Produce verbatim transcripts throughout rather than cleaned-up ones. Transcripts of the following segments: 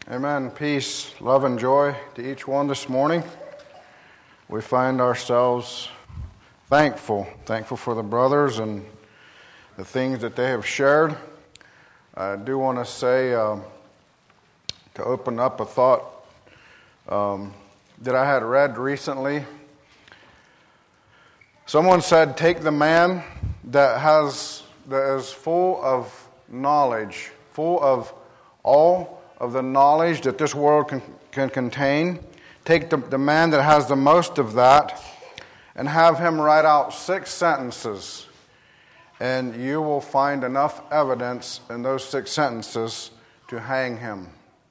Amen. Peace, love, and joy to each one this morning. We find ourselves thankful, thankful for the brothers and the things that they have shared. I do want to say, uh, to open up a thought um, that I had read recently. Someone said, take the man that has that is full of knowledge, full of all of the knowledge that this world can, can contain. Take the, the man that has the most of that and have him write out six sentences. And you will find enough evidence in those six sentences to hang him.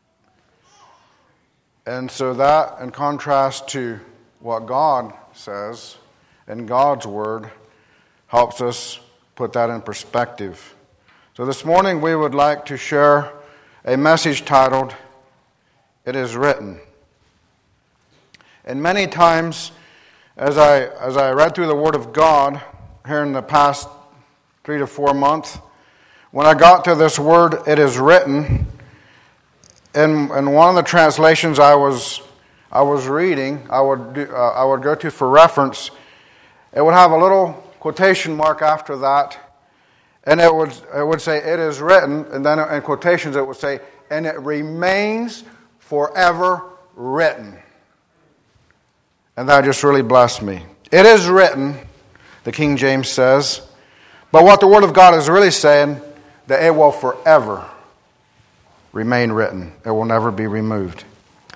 And so that, in contrast to what God says in God's Word, helps us put that in perspective. So this morning we would like to share a message titled, It Is Written. And many times, as I as I read through the Word of God here in the past three to four months, when I got to this word, it is written, in, in one of the translations I was I was reading, I would do, uh, I would go to for reference, it would have a little quotation mark after that, and it would it would say, it is written, and then in quotations it would say, and it remains forever written. And that just really blessed me. It is written, the King James says, but what the Word of God is really saying, that it will forever remain written. It will never be removed.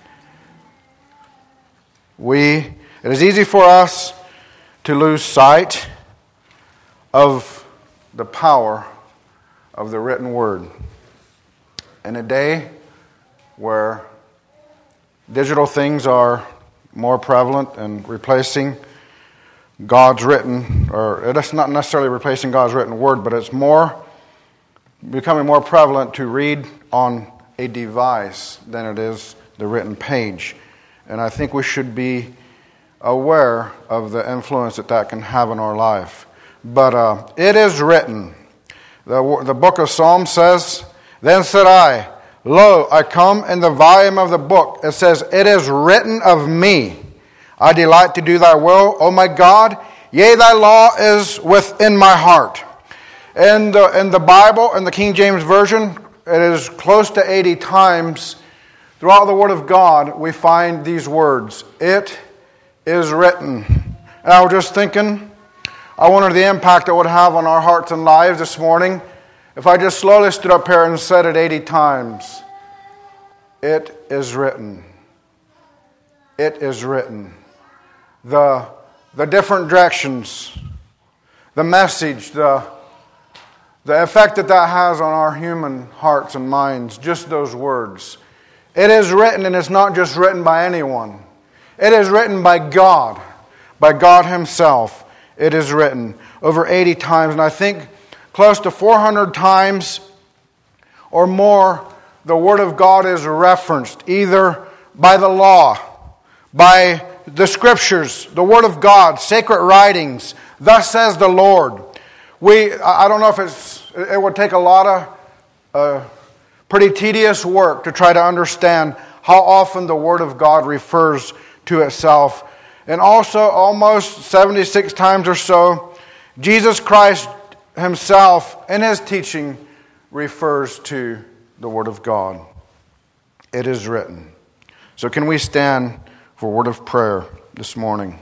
We, it is easy for us to lose sight of the power of the written Word. In a day where digital things are more prevalent and replacing God's written, or it's not necessarily replacing God's written Word, but it's more becoming more prevalent to read on a device than it is the written page. And I think we should be aware of the influence that that can have in our life. But uh, it is written. The, the book of Psalms says, then said I, lo, I come in the volume of the book. It says, it is written of me. I delight to do thy will, O my God. Yea, thy law is within my heart. In the, in the Bible, in the King James Version, it is close to eighty times throughout the Word of God, we find these words, it is written. And I was just thinking, I wondered the impact it would have on our hearts and lives this morning if I just slowly stood up here and said it eighty times. It is written. It is written. The, the different directions, the message, the, the effect that that has on our human hearts and minds, just those words. It is written, and it's not just written by anyone. It is written by God, by God Himself. It is written over eighty times, and I think close to four hundred times or more, the Word of God is referenced, either by the law, by the Scriptures, the Word of God, sacred writings. Thus says the Lord. We, I don't know if it's, it would take a lot of uh, pretty tedious work to try to understand how often the Word of God refers to itself. And also, almost seventy-six times or so, Jesus Christ Himself in His teaching refers to the Word of God. It is written. So can we stand for a word of prayer this morning?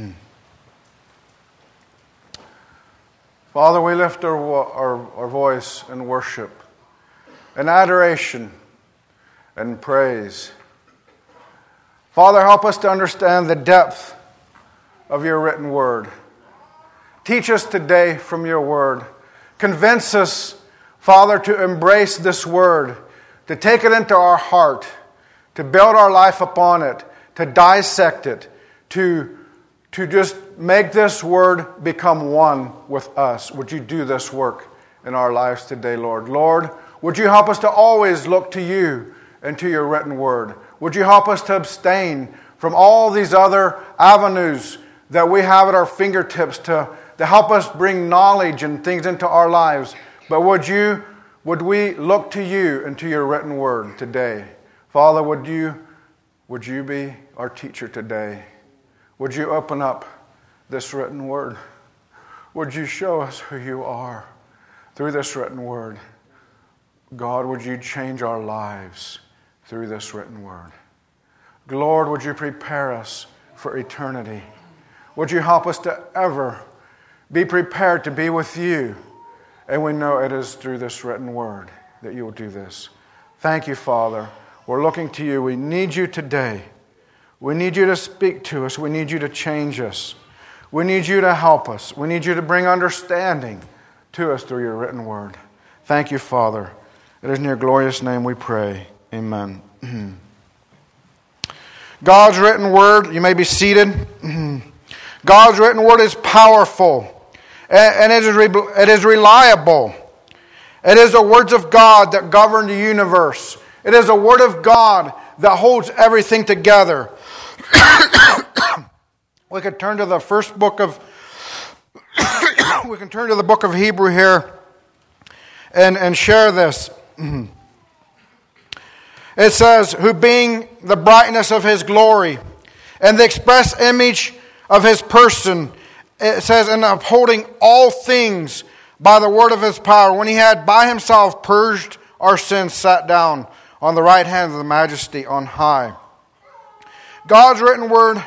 Father, we lift our, our, our voice in worship, in adoration and praise. Father, help us to understand the depth of your written word. Teach us today from your word. Convince us, Father, to embrace this word, to take it into our heart, to build our life upon it, to dissect it, to, to just make this word become one with us. Would you do this work in our lives today, Lord? Lord, would you help us to always look to you and to your written word? Would you help us to abstain from all these other avenues that we have at our fingertips to, to help us bring knowledge and things into our lives? But would you, would we look to you and to your written word today? Father, would you, would you be our teacher today? Would you open up this written word? Would you show us who you are through this written word? God, would you change our lives through this written word? Lord, would you prepare us for eternity? Would you help us to ever be prepared to be with you? And we know it is through this written word that you will do this. Thank you, Father. We're looking to you. We need you today. We need you to speak to us. We need you to change us. We need you to help us. We need you to bring understanding to us through your written word. Thank you, Father. It is in your glorious name we pray. Amen. God's written word, you may be seated. God's written word is powerful. And it is, it is reliable. It is the words of God that govern the universe. It is the word of God that holds everything together. We could turn to the first book of, we can turn to the book of Hebrew here and, and share this. It says, who being the brightness of his glory and the express image of his person, it says, and upholding all things by the word of his power, when he had by himself purged our sins, sat down on the right hand of the majesty on high. God's written word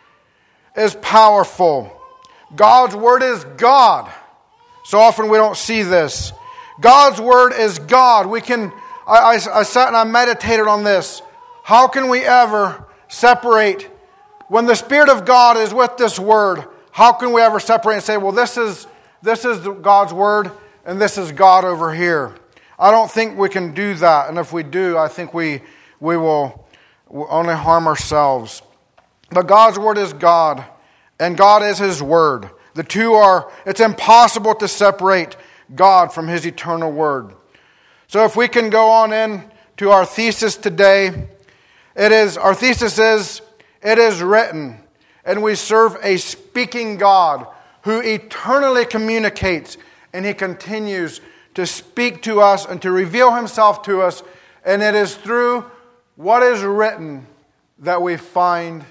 is powerful. God's word is God. So often we don't see this. God's word is God. We can, I, I, I sat and I meditated on this. How can we ever separate, when the Spirit of God is with this word, how can we ever separate and say, well, this is this is God's word and this is God over here? I don't think we can do that. And if we do, I think we we will only harm ourselves. But God's word is God and God is his word. The two are, it's impossible to separate God from his eternal word. So if we can go on in to our thesis today, it is, our thesis is, it is written, and we serve a speaking God who eternally communicates, and he continues to speak to us and to reveal himself to us. And it is through what is written that we find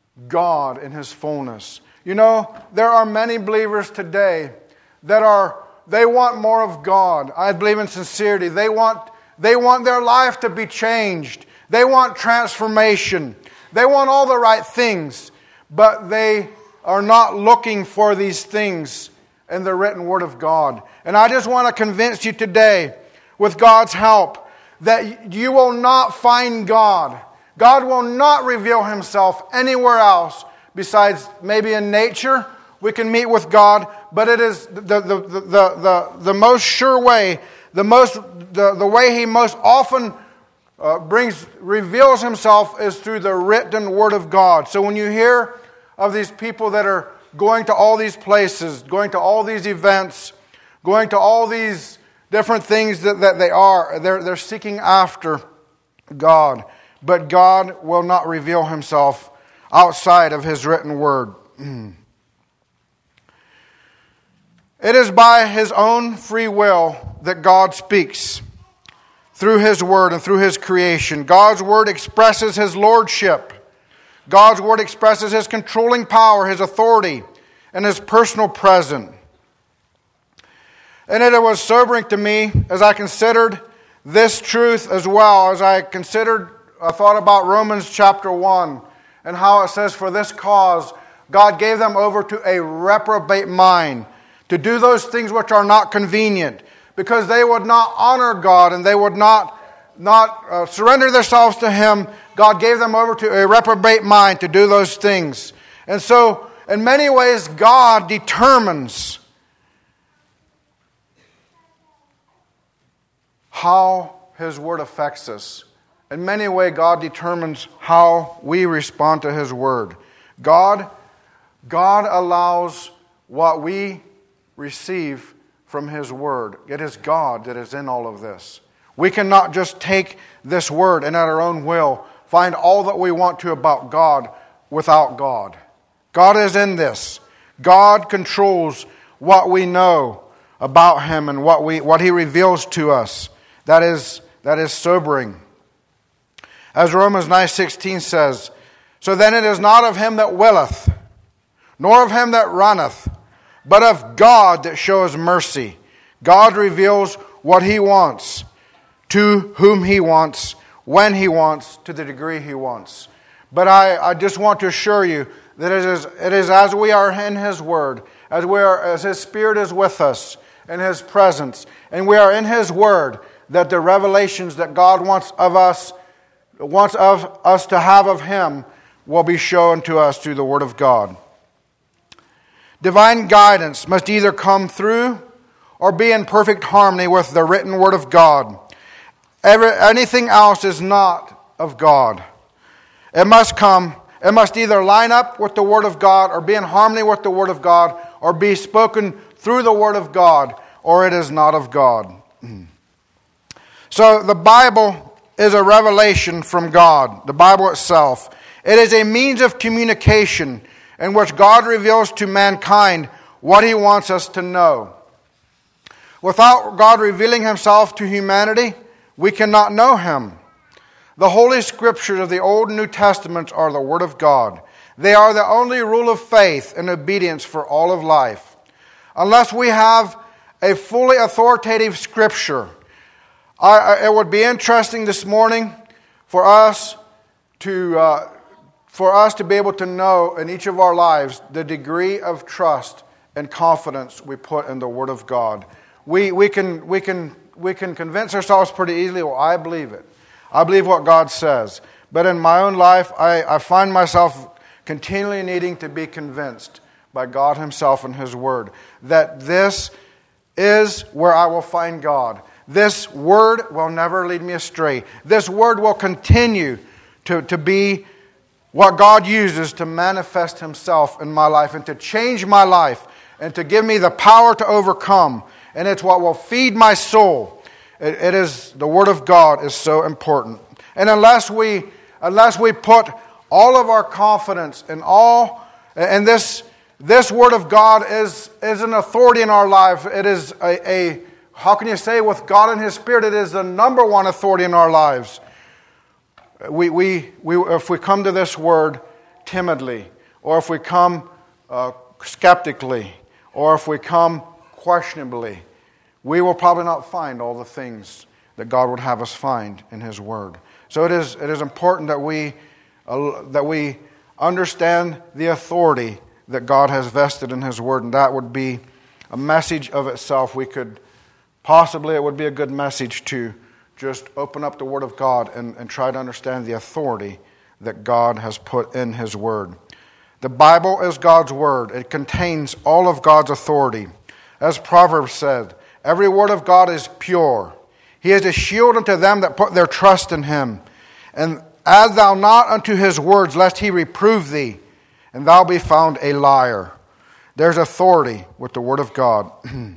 God in his fullness. You know, there are many believers today that are, they want more of God. I believe in sincerity. They want, they want their life to be changed. They want transformation. They want all the right things. But they are not looking for these things in the written word of God. And I just want to convince you today, with God's help, that you will not find God. God will not reveal himself anywhere else besides maybe in nature. We can meet with God, but it is the, the, the, the, the, the most sure way, the most the, the way he most often uh, brings reveals himself is through the written word of God. So when you hear of these people that are going to all these places, going to all these events, going to all these different things that, that they are, they're, they're seeking after God. But God will not reveal himself outside of his written word. It is by his own free will that God speaks through his word and through his creation. God's word expresses his lordship. God's word expresses his controlling power, his authority, and his personal presence. And it was sobering to me as I considered this truth as well, as I considered, I thought about Romans chapter one and how it says, for this cause God gave them over to a reprobate mind, to do those things which are not convenient, because they would not honor God and they would not, not uh, surrender themselves to him. God gave them over to a reprobate mind to do those things. And so, in many ways, God determines how his word affects us. In many ways, God determines how we respond to his word. God, God allows what we receive from his word. It is God that is in all of this. We cannot just take this word and at our own will find all that we want to about God without God. God is in this. God controls what we know about him and what we what he reveals to us. That is that is sobering. As Romans nine sixteen says, so then it is not of him that willeth, nor of him that runneth, but of God that showeth mercy. God reveals what he wants, to whom he wants, when he wants, to the degree he wants. But I, I just want to assure you that it is, it is as we are in his word, as we are, as his Spirit is with us, in his presence, and we are in his word, that the revelations that God wants of us, wants of us to have of him, will be shown to us through the word of God. Divine guidance must either come through or be in perfect harmony with the written word of God. Every, anything else is not of God. It must come, it must either line up with the word of God, or be in harmony with the word of God, or be spoken through the word of God, or it is not of God. So the Bible is a revelation from God, the Bible itself. It is a means of communication in which God reveals to mankind what he wants us to know. Without God revealing himself to humanity, we cannot know him. The Holy Scriptures of the Old and New Testaments are the Word of God. They are the only rule of faith and obedience for all of life. Unless we have a fully authoritative Scripture, I, it would be interesting this morning for us to uh, for us to be able to know in each of our lives the degree of trust and confidence we put in the Word of God. We we can we can we can convince ourselves pretty easily, well, I believe it. I believe what God says. But in my own life, I, I find myself continually needing to be convinced by God himself and his word that this is where I will find God. This word will never lead me astray. This word will continue to, to be what God uses to manifest himself in my life and to change my life and to give me the power to overcome. And it's what will feed my soul. It, it is, the Word of God is so important. And unless we, unless we put all of our confidence in all, and this, this Word of God is, is an authority in our life. It is a, a, how can you say, with God and his Spirit, it is the number one authority in our lives. We, we, we, if we come to this word timidly, or if we come uh, skeptically, or if we come questionably, we will probably not find all the things that God would have us find in his word. So it is, it is important that we, uh, that we understand the authority that God has vested in his word, and that would be a message of itself. We could possibly, it would be a good message to just open up the Word of God and, and try to understand the authority that God has put in his word. The Bible is God's word. It contains all of God's authority. As Proverbs said, every word of God is pure. He is a shield unto them that put their trust in him. And add thou not unto his words, lest he reprove thee, and thou be found a liar. There's authority with the word of God.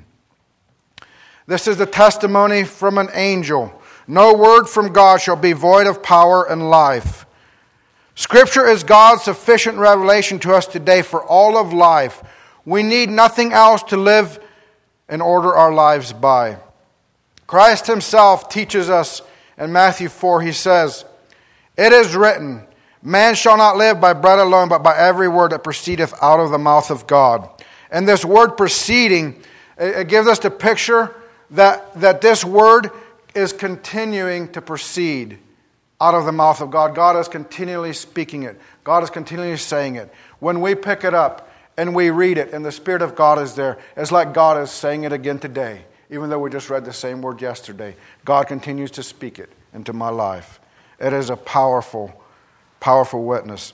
This is the testimony from an angel. No word from God shall be void of power and life. Scripture is God's sufficient revelation to us today for all of life. We need nothing else to live and order our lives by. Christ himself teaches us in Matthew four, he says, it is written, man shall not live by bread alone, but by every word that proceedeth out of the mouth of God. And this word proceeding, it gives us the picture that, that this word is continuing to proceed out of the mouth of God. God is continually speaking it. God is continually saying it. When we pick it up and we read it and the Spirit of God is there, it's like God is saying it again today. Even though we just read the same word yesterday, God continues to speak it into my life. It is a powerful, powerful witness.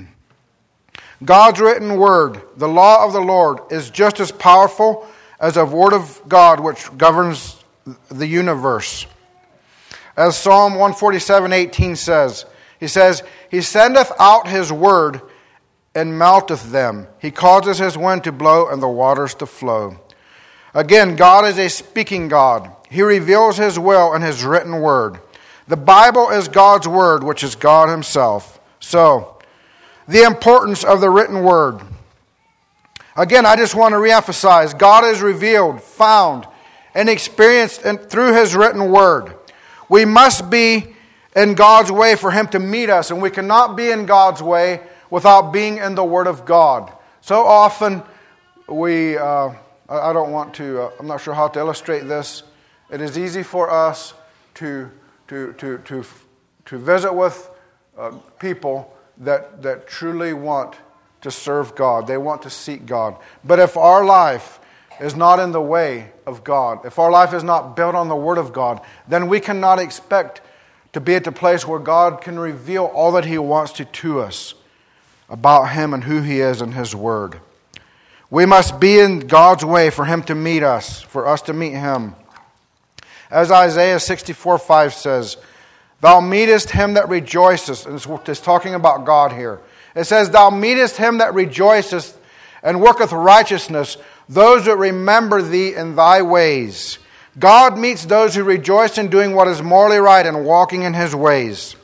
God's written word, the law of the Lord, is just as powerful as a word of God which governs the universe. As Psalm one forty-seven eighteen says, he says, he sendeth out his word and melteth them. He causes his wind to blow and the waters to flow. Again, God is a speaking God. He reveals his will in his written word. The Bible is God's word, which is God himself. So, the importance of the written word. Again, I just want to reemphasize, God is revealed, found, and experienced through his written word. We must be in God's way for Him to meet us. And we cannot be in God's way without being in the Word of God. So often we, uh, I don't want to, uh, I'm not sure how to illustrate this. It is easy for us to to to to, to visit with uh, people that, that truly want to serve God. They want to seek God. But if our life is not in the way of God, if our life is not built on the Word of God, then we cannot expect to be at the place where God can reveal all that He wants to to us about Him and who He is and His Word. We must be in God's way for Him to meet us, for us to meet Him. As Isaiah sixty-four five says, Thou meetest him that rejoiceth, and it's talking about God here. It says, Thou meetest him that rejoiceth and worketh righteousness, those that remember Thee in Thy ways. God meets those who rejoice in doing what is morally right and walking in His ways.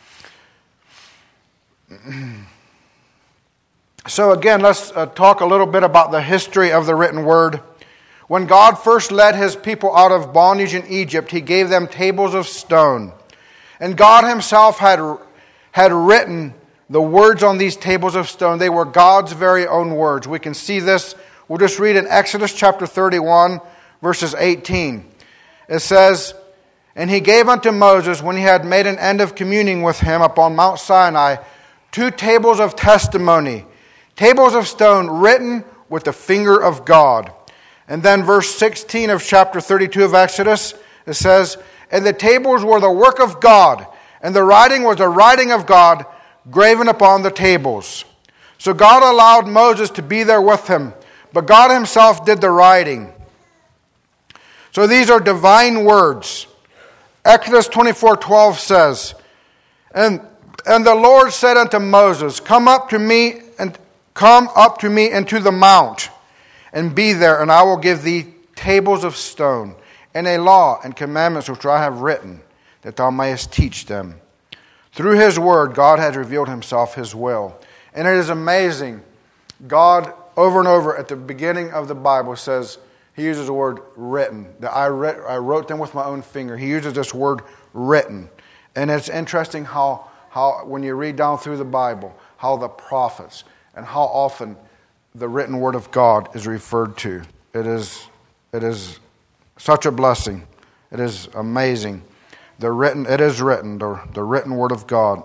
So again, let's uh, talk a little bit about the history of the written Word. When God first led His people out of bondage in Egypt, He gave them tables of stone. And God Himself had, had written the words on these tables of stone. They were God's very own words. We can see this. We'll just read in Exodus chapter thirty-one, verses eighteen. It says, And He gave unto Moses, when he had made an end of communing with him upon Mount Sinai, two tables of testimony, tables of stone written with the finger of God. And then verse sixteen of chapter thirty-two of Exodus, it says, And the tables were the work of God, and the writing was the writing of God, graven upon the tables. So God allowed Moses to be there with Him, but God Himself did the writing. So these are divine words. Exodus twenty-four twelve says, And and the Lord said unto Moses, Come up to me, and come up to me into the mount, and be there, and I will give thee tables of stone, and a law and commandments which I have written, that thou mayest teach them. Through His word, God has revealed Himself, His will. And it is amazing. God, over and over at the beginning of the Bible, says, He uses the word written. That I, read, I wrote them with my own finger. He uses this word written. And it's interesting how, how, when you read down through the Bible, how the prophets and how often the written word of God is referred to. It is, it is such a blessing. It is amazing. The written, it is written, the, the written word of God.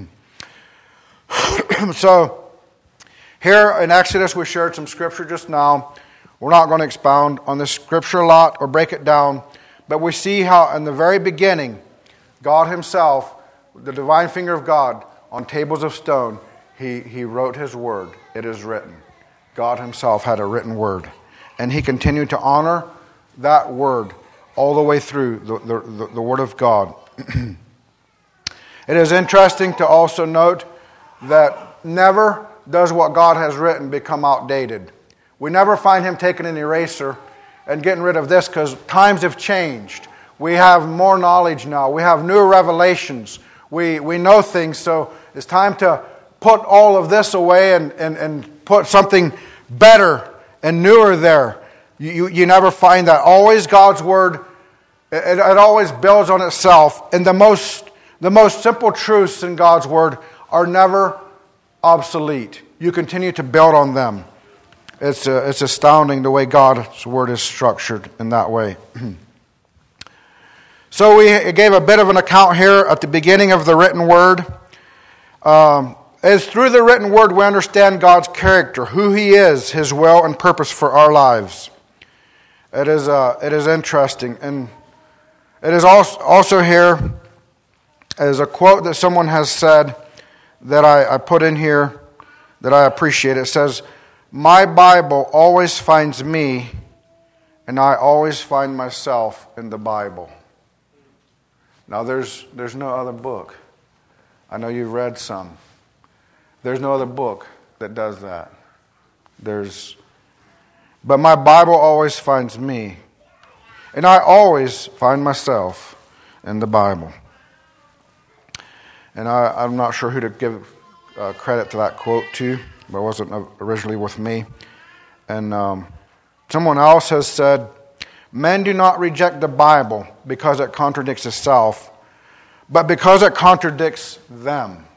So, here in Exodus we shared some scripture just now. We're not going to expound on this scripture a lot or break it down, but we see how in the very beginning, God Himself, the divine finger of God, on tables of stone, He, he wrote His word. It is written. God Himself had a written word. And He continued to honor that word all the way through the, the, the, the Word of God. It is interesting to also note that never does what God has written become outdated. We never find Him taking an eraser and getting rid of this because times have changed. We have more knowledge now. We have new revelations. We, we know things, so it's time to put all of this away and, and, and put something better and newer there. You, you, you never find that. Always God's Word, it, it always builds on itself. And the most, the most simple truths in God's Word are never obsolete. You continue to build on them. It's, uh, it's astounding the way God's Word is structured in that way. So we gave a bit of an account here at the beginning of the written Word. Um, It's through the written word we understand God's character, who He is, His will and purpose for our lives. It is uh, it is interesting. And it is also, also here as a quote that someone has said that I, I put in here that I appreciate. It says, My Bible always finds me, and I always find myself in the Bible. Now there's there's no other book. I know you've read some. There's no other book that does that. There's, but my Bible always finds me. And I always find myself in the Bible. And I, I'm not sure who to give uh, credit to that quote to, but it wasn't originally with me. And um, someone else has said, Men do not reject the Bible because it contradicts itself, but because it contradicts them.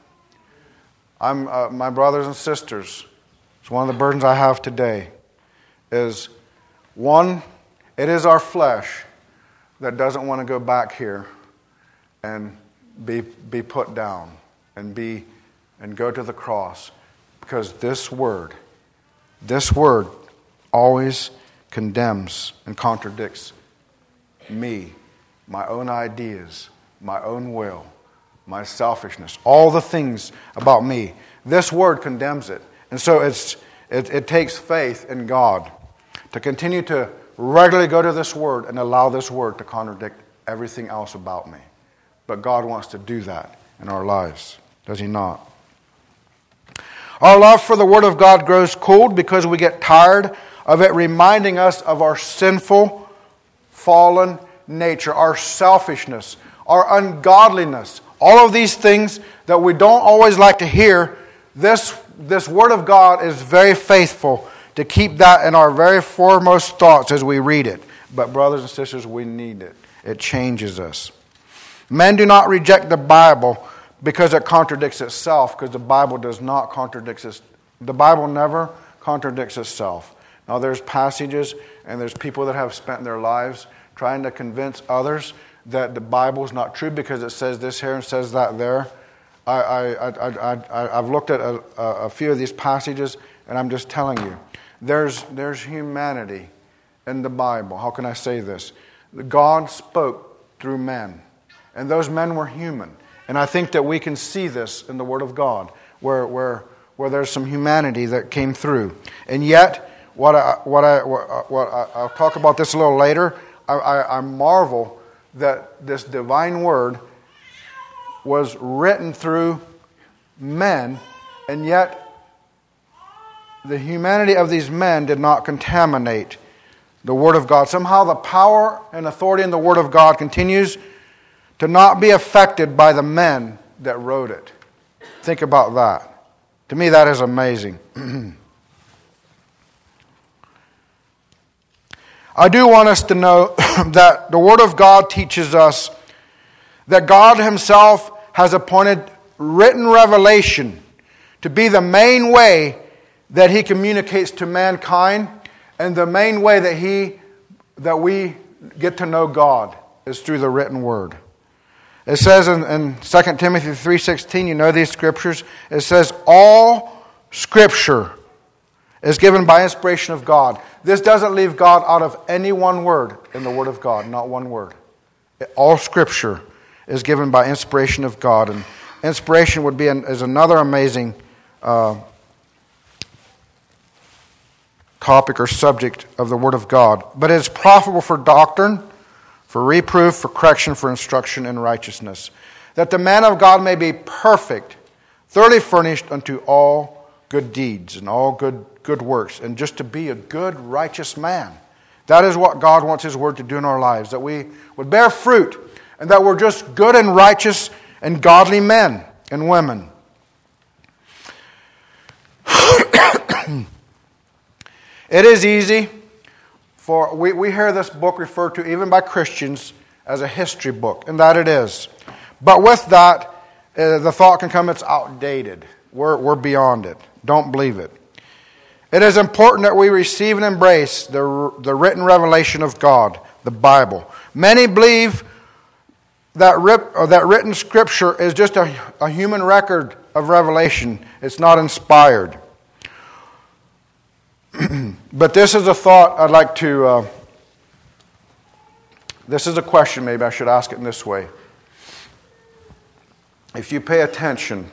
I'm uh, my brothers and sisters, it's one of the burdens I have today, is one, it is our flesh that doesn't want to go back here and be be put down and be and go to the cross, because this word, this word always condemns and contradicts me, my own ideas, my own will, my selfishness, all the things about me. This word condemns it. And so it's it, it takes faith in God to continue to regularly go to this word and allow this word to contradict everything else about me. But God wants to do that in our lives, does He not? Our love for the Word of God grows cold because we get tired of it reminding us of our sinful, fallen nature, our selfishness, our ungodliness, all of these things that we don't always like to hear. This, this Word of God is very faithful to keep that in our very foremost thoughts as we read it. But brothers and sisters, we need it. It changes us. Men do not reject the Bible because it contradicts itself, because the Bible does not contradict it. The Bible never contradicts itself. Now there's passages and there's people that have spent their lives trying to convince others that the Bible is not true because it says this here and says that there. I, I, I, I, I've looked at a, a few of these passages, and I'm just telling you, there's, there's humanity in the Bible. How can I say this? God spoke through men, and those men were human. And I think that we can see this in the Word of God, where where where there's some humanity that came through. And yet, what I what I what, what I, I'll talk about this a little later. I, I, I marvel that this divine Word was written through men, and yet the humanity of these men did not contaminate the Word of God. Somehow, the power and authority in the Word of God continues to not be affected by the men that wrote it. Think about that. To me, that is amazing. I do want us to know that the Word of God teaches us that God Himself has appointed written revelation to be the main way that He communicates to mankind, and the main way that He that we get to know God is through the written Word. It says in, in Second Timothy three sixteen, you know these scriptures, it says, all Scripture is given by inspiration of God. This doesn't leave God out of any one word in the Word of God, not one word. All Scripture is given by inspiration of God. And inspiration would be an, is another amazing uh, topic or subject of the Word of God. But it is profitable for doctrine, for reproof, for correction, for instruction in righteousness, that the man of God may be perfect, thoroughly furnished unto all good deeds and all good, good works, and just to be a good, righteous man. That is what God wants His Word to do in our lives, that we would bear fruit, and that we're just good and righteous and godly men and women. It is easy. For we, we hear this book referred to even by Christians as a history book, and that it is. But with that, uh, the thought can come, it's outdated. We're, we're beyond it. Don't believe it. It is important that we receive and embrace the, the written revelation of God, the Bible. Many believe that, rip, or that written Scripture is just a, a human record of revelation. It's not inspired. But this is a thought I'd like to, uh, this is a question, maybe I should ask it in this way. If you pay attention,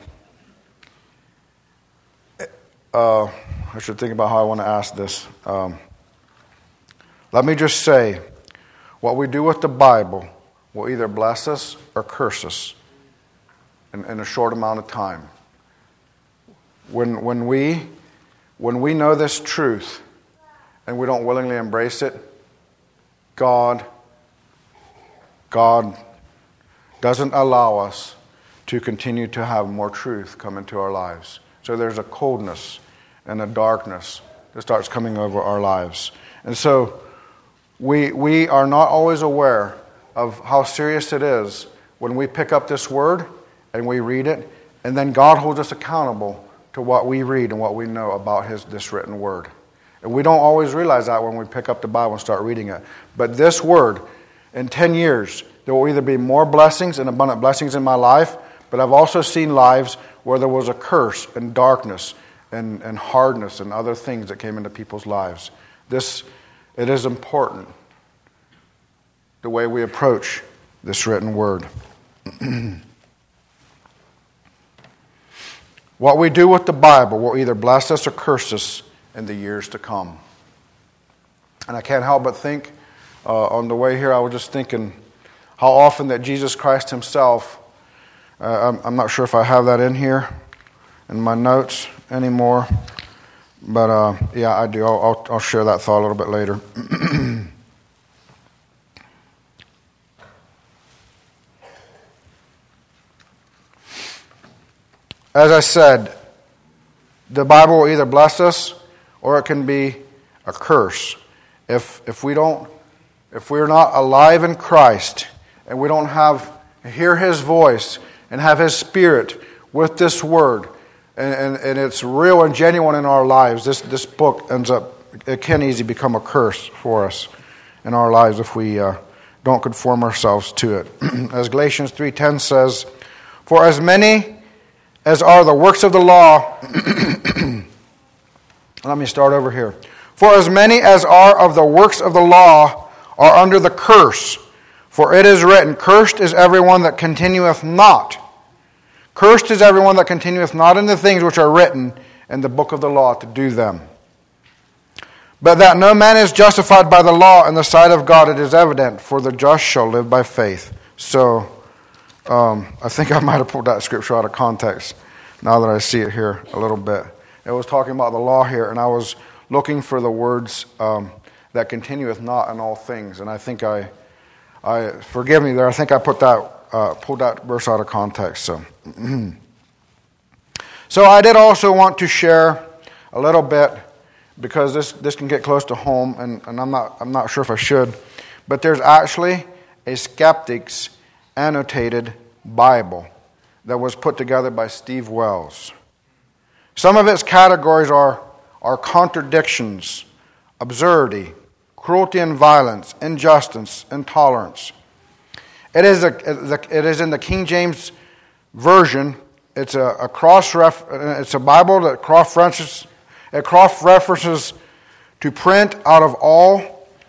uh, I should think about how I want to ask this. Um, let me just say, what we do with the Bible will either bless us or curse us in, in a short amount of time. When, when we... When we know this truth and we don't willingly embrace it, God, God doesn't allow us to continue to have more truth come into our lives. So there's a coldness and a darkness that starts coming over our lives. And so we we are not always aware of how serious it is when we pick up this word and we read it, and then God holds us accountable to what we read and what we know about His this written word. And we don't always realize that when we pick up the Bible and start reading it. But this word, in ten years, there will either be more blessings and abundant blessings in my life, but I've also seen lives where there was a curse and darkness and, and hardness and other things that came into people's lives. This, it is important, the way we approach this written word. What we do with the Bible will either bless us or curse us in the years to come. And I can't help but think, uh, on the way here, I was just thinking how often that Jesus Christ Himself, uh, I'm, I'm not sure if I have that in here in my notes anymore, but uh, yeah, I do. I'll, I'll, I'll share that thought a little bit later. As I said, the Bible will either bless us or it can be a curse. If if we don't, if we're not alive in Christ and we don't have hear His voice and have His Spirit with this word, and, and, and it's real and genuine in our lives, this this book ends up, it can easily become a curse for us in our lives if we uh, don't conform ourselves to it. As Galatians three ten says, "For as many as are the works of the law," let me start over here. "For as many as are of the works of the law are under the curse. For it is written, Cursed is everyone that continueth not. Cursed is everyone that continueth not in the things which are written in the book of the law to do them. But that no man is justified by the law in the sight of God, it is evident, for the just shall live by faith." So, Um, I think I might have pulled that scripture out of context now that I see it here a little bit. It was talking about the law here, and I was looking for the words um, that continueth not in all things. And I think I, I forgive me there, I think I put that uh, pulled that verse out of context. So, so I did also want to share a little bit, because this, this can get close to home, and, and I'm not I'm not sure if I should, but there's actually a skeptic's annotated Bible that was put together by Steve Wells. Some of its categories are, are contradictions, absurdity, cruelty and violence, injustice, intolerance. It is a, it is in the King James Version. It's a, a cross ref, it's a Bible that cross references it cross references to print out of all.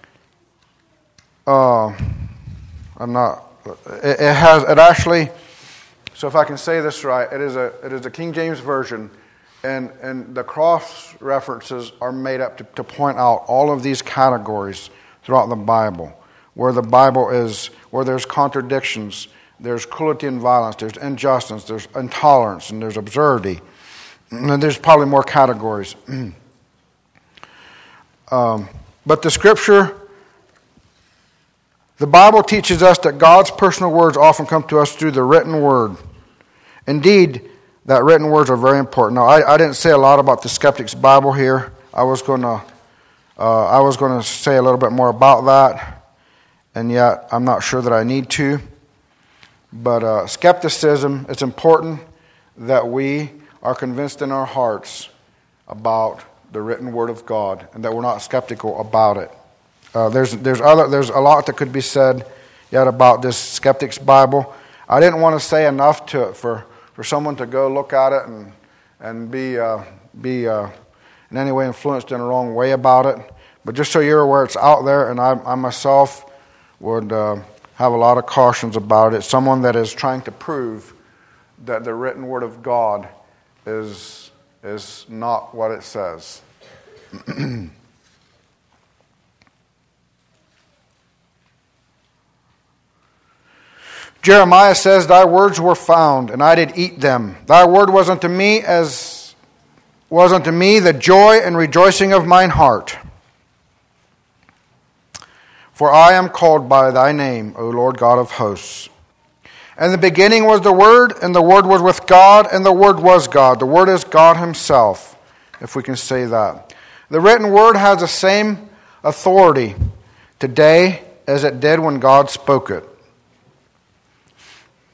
Uh, I'm not. It has it actually, so if I can say this right, it is a it is a King James Version, and, and the cross references are made up to, to point out all of these categories throughout the Bible, where the Bible is, where there's contradictions, there's cruelty and violence, there's injustice, there's intolerance, and there's absurdity, and there's probably more categories. um, but the Scripture. The Bible teaches us that God's personal words often come to us through the written word. Indeed, that written words are very important. Now, I, I didn't say a lot about the Skeptic's Bible here. I was going to, uh, I was going to say a little bit more about that, and yet I'm not sure that I need to. But uh, skepticism, it's important that we are convinced in our hearts about the written word of God, and that we're not skeptical about it. Uh, there's there's other there's a lot that could be said yet about this Skeptic's Bible. I didn't want to say enough to for, for someone to go look at it and and be uh, be uh, in any way influenced in the wrong way about it. But just so you're aware, it's out there, and I, I myself would uh, have a lot of cautions about it. Someone that is trying to prove that the written word of God is is not what it says. Jeremiah says, "Thy words were found, and I did eat them. Thy word was unto me as was unto me the joy and rejoicing of mine heart. For I am called by thy name, O Lord God of hosts. And the beginning was the Word, and the Word was with God, and the Word was God." The Word is God Himself, if we can say that. The written Word has the same authority today as it did when God spoke it.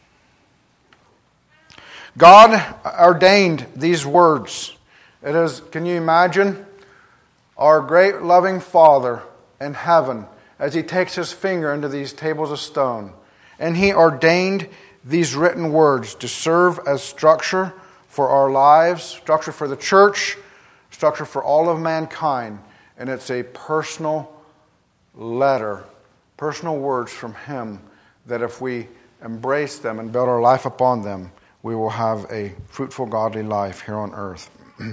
God ordained these words. It is, can you imagine our great loving Father in heaven as He takes His finger into these tables of stone, and He ordained these written words to serve as structure for our lives, structure for the church, structure for all of mankind. And it's a personal letter, personal words from Him that if we embrace them and build our life upon them, we will have a fruitful, godly life here on earth.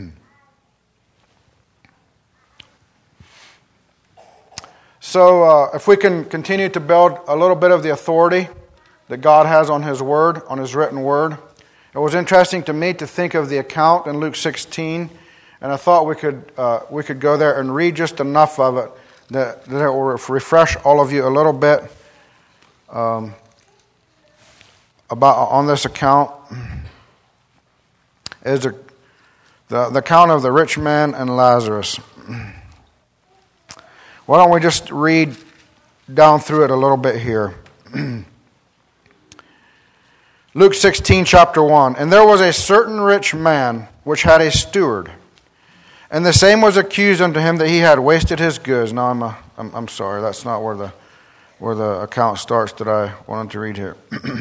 So uh, if we can continue to build a little bit of the authority that God has on His Word, on His written Word. It was interesting to me to think of the account in Luke sixteen, and I thought we could uh, we could go there and read just enough of it that, that it will refresh all of you a little bit um, about on this account. Is a, the the account of the rich man and Lazarus. Why don't we just read down through it a little bit here? Luke sixteen, chapter one. And there was a certain rich man which had a steward, and the same was accused unto him that he had wasted his goods. Now I'm a, I'm, I'm sorry, that's not where the where the account starts that I wanted to read here.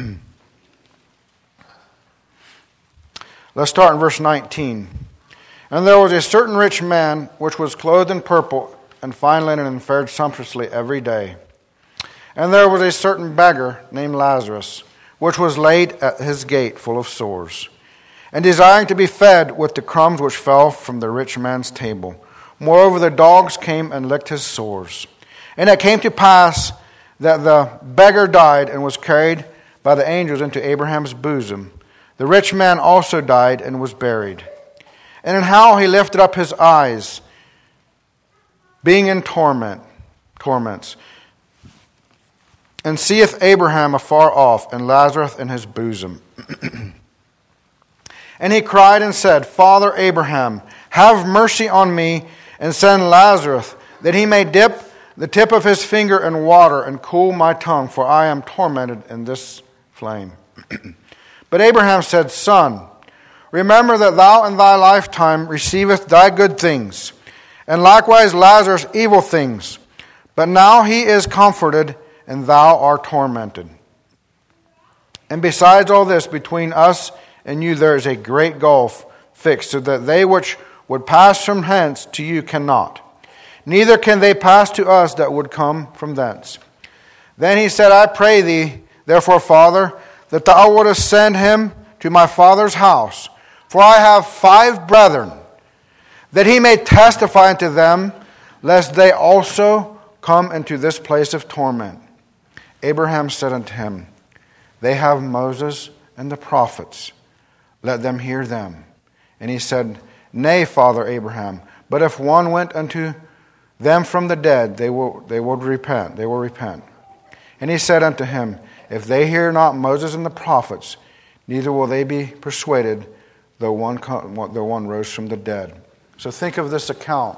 Let's start in verse nineteen. And there was a certain rich man which was clothed in purple and fine linen, and fared sumptuously every day. And there was a certain beggar named Lazarus, which was laid at his gate full of sores, and desiring to be fed with the crumbs which fell from the rich man's table. Moreover, the dogs came and licked his sores. And it came to pass that the beggar died and was carried by the angels into Abraham's bosom. The rich man also died and was buried. And in how he lifted up his eyes, being in torment, torments, and seeth Abraham afar off, and Lazarus in his bosom. And he cried and said, Father Abraham, have mercy on me, and send Lazarus, that he may dip the tip of his finger in water, and cool my tongue, for I am tormented in this flame. But Abraham said, Son, remember that thou in thy lifetime receivest thy good things, and likewise Lazarus evil things. But now he is comforted, and thou art tormented. And besides all this, between us and you there is a great gulf fixed, so that they which would pass from hence to you cannot. Neither can they pass to us that would come from thence. Then he said, I pray thee, therefore, Father, that thou wouldest send him to my father's house. For I have five brethren, that he may testify unto them, lest they also come into this place of torment. Abraham said unto him, They have Moses and the prophets. Let them hear them. And he said, Nay, Father Abraham, but if one went unto them from the dead, they will they will repent. They will repent. And he said unto him, If they hear not Moses and the prophets, neither will they be persuaded, though one though one rose from the dead. So think of this account,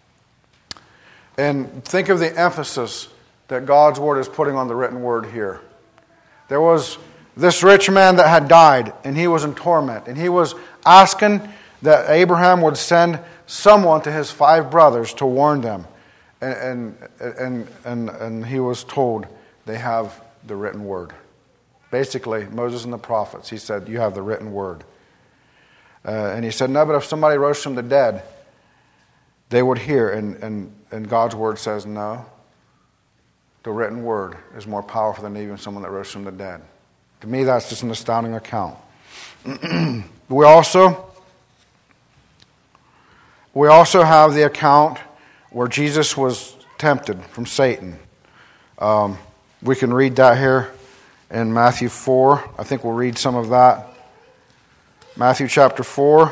and think of the emphasis that God's Word is putting on the written Word here. There was this rich man that had died, and he was in torment, and he was asking that Abraham would send someone to his five brothers to warn them. And, and, and, and, and he was told, they have the written Word. Basically, Moses and the prophets, he said, you have the written Word. Uh, and he said, no, but if somebody rose from the dead, they would hear. And, and, and God's Word says, no. The written Word is more powerful than even someone that rose from the dead. To me, that's just an astounding account. we also, we also have the account where Jesus was tempted from Satan. Um, we can read that here in Matthew four. I think we'll read some of that. Matthew chapter four.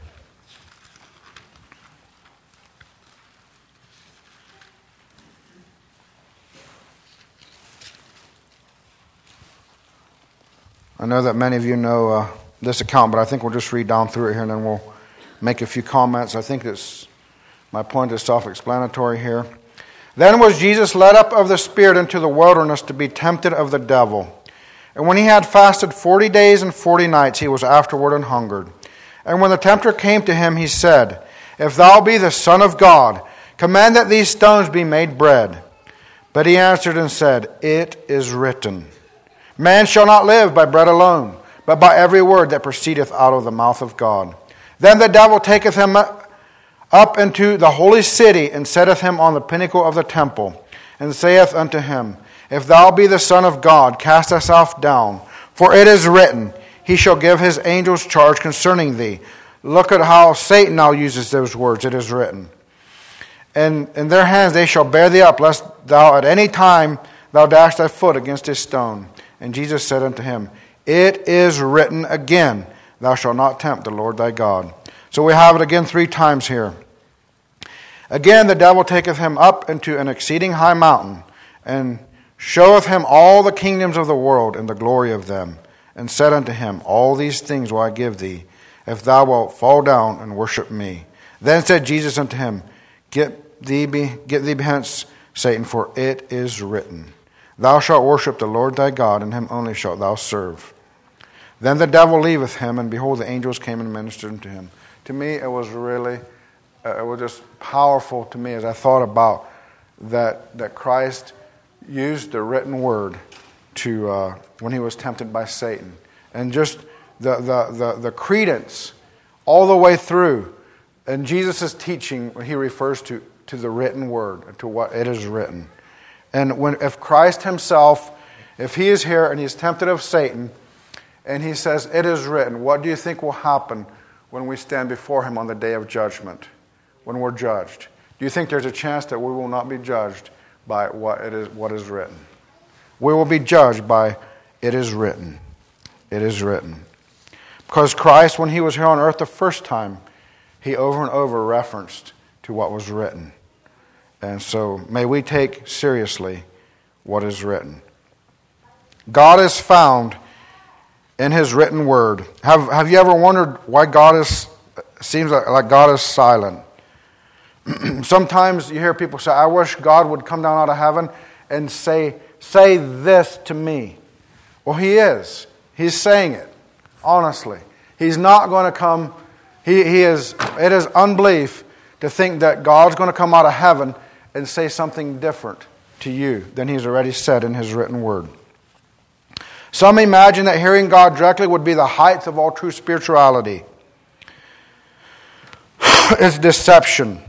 I know that many of you know uh, this account, but I think we'll just read down through it here and then we'll make a few comments. I think it's, my point is self-explanatory here. Then was Jesus led up of the Spirit into the wilderness to be tempted of the devil. And when he had fasted forty days and forty nights, he was afterward an hungered. And when the tempter came to him, he said, If thou be the Son of God, command that these stones be made bread. But he answered and said, It is written, Man shall not live by bread alone, but by every word that proceedeth out of the mouth of God. Then the devil taketh him up into the holy city, and setteth him on the pinnacle of the temple, and saith unto him, If thou be the Son of God, cast thyself down. For it is written, He shall give his angels charge concerning thee. Look at how Satan now uses those words, it is written. And in their hands they shall bear thee up, lest thou at any time thou dash thy foot against a stone. And Jesus said unto him, It is written again, Thou shalt not tempt the Lord thy God. So we have it again three times here. Again the devil taketh him up into an exceeding high mountain, and showeth him all the kingdoms of the world and the glory of them, and said unto him, All these things will I give thee, if thou wilt fall down and worship me. Then said Jesus unto him, Get thee, be, get thee hence, Satan, for it is written, Thou shalt worship the Lord thy God, and him only shalt thou serve. Then the devil leaveth him, and behold, the angels came and ministered unto him. To me, it was really, uh, it was just powerful to me as I thought about that, that Christ used the written word to uh, when he was tempted by Satan. And just the, the, the, the credence all the way through. In Jesus' teaching, he refers to, to the written word, to what it is written. And when if Christ himself, if he is here and he's tempted of Satan, and he says, It is written, what do you think will happen when we stand before him on the day of judgment, when we're judged? Do you think there's a chance that we will not be judged by what it is, what is written? We will be judged by it is written. It is written. Because Christ, when he was here on earth the first time, he over and over referenced to what was written. And so may we take seriously what is written. God is found in his written word. Have Have you ever wondered why God is seems like, like God is silent? Sometimes you hear people say, I wish God would come down out of heaven and say, say this to me. Well, he is. He's saying it, honestly. He's not going to come. He, he is. It is unbelief to think that God's going to come out of heaven and say something different to you than he's already said in his written word. Some imagine that hearing God directly would be the height of all true spirituality. It's deception.